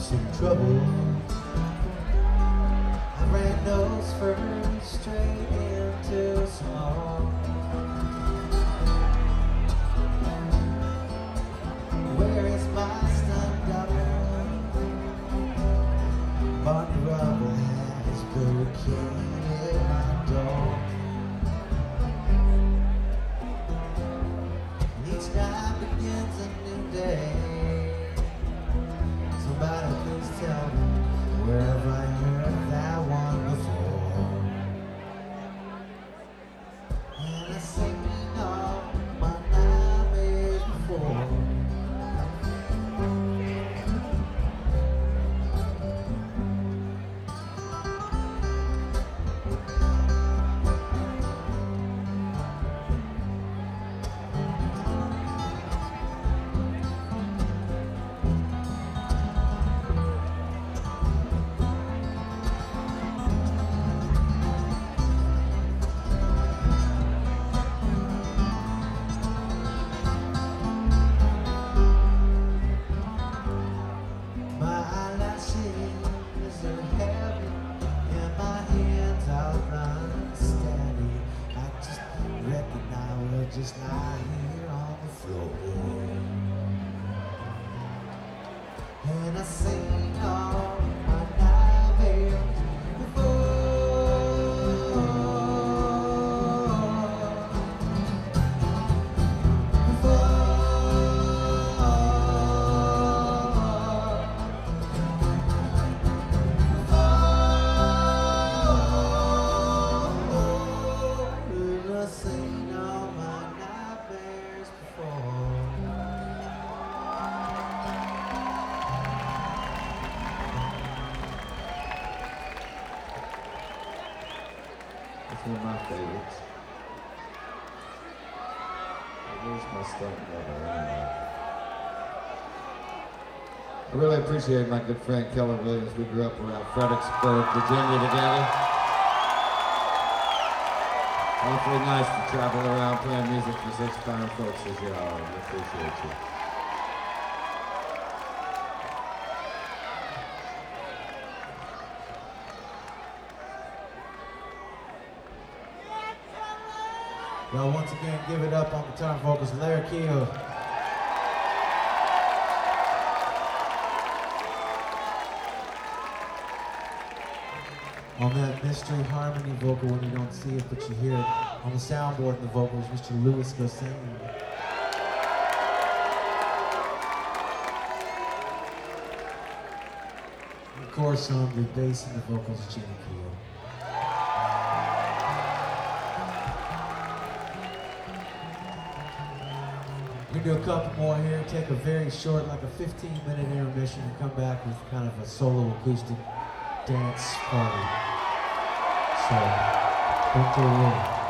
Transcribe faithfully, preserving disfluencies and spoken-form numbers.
some trouble. I ran nose first straight into small. Where is my stunt double? Barney Rubble has barricaded my door. Each night begins a new day. Somebody please tell me, where have I heard that one before? And I sing all my nightmares before. Just lie here on the floor, and I sing all my nightmares before. It's one of my favorites. Where's my stunt double anyway? I really appreciate my good friend Keller Williams. We grew up around Fredericksburg, Virginia together. Awfully nice to travel around playing music for such fine folks as y'all. We appreciate you. Well, once again, give it up on guitar and vocals, Larry Keough. On that mystery harmony vocal, when you don't see it, but you hear it on the soundboard and the vocals, Mister Louis Gossett. Of course, on the bass and the vocals, Jenny Keough. We can do a couple more here, take a very short, like a fifteen minute intermission, and come back with kind of a solo acoustic dance party. So, don't go away.